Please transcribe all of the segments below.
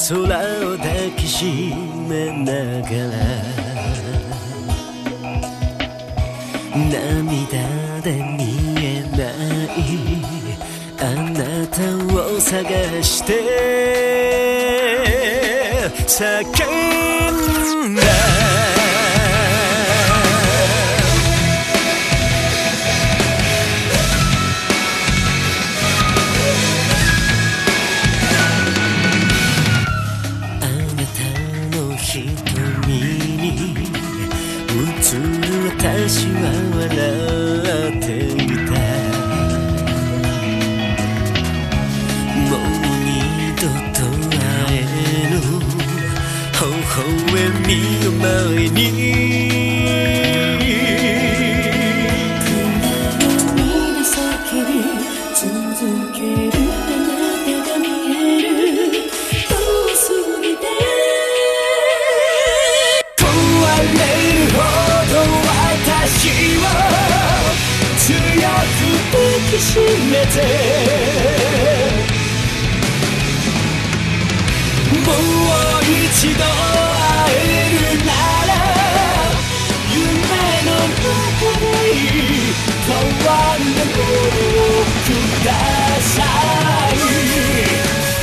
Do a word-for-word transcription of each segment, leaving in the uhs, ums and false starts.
空を抱きしめながら涙で見えないあなたを探して叫んだ瞳に映る私は笑っていたもう二度と会えぬ微笑みを前に涙叫び続けるあなたが見える遠すぎて私を強く抱きしめてもう一度会えるなら夢の中で変わんなものをください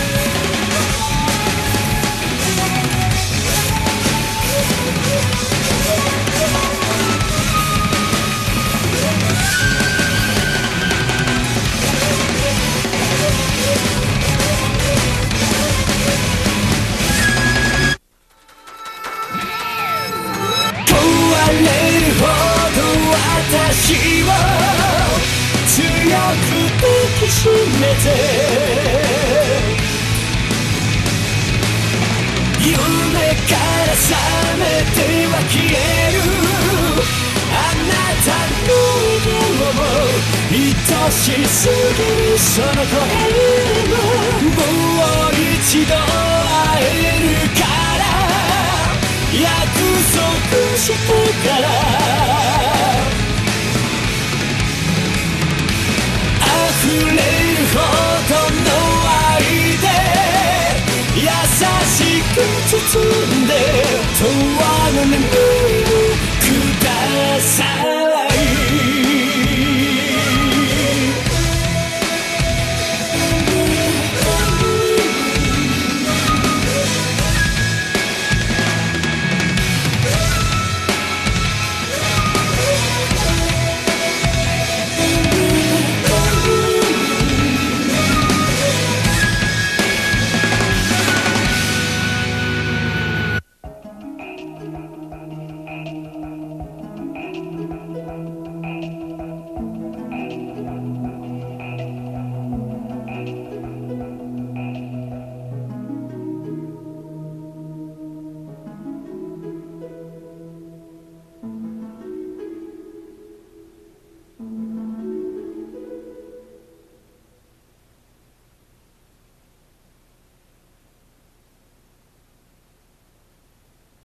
私を強く抱きしめて夢から覚めては消えるあなたの笑顔も愛しすぎるその声ももう一度会えるから約束してから溢れるほどの愛で優しく包んで永遠の眠りをください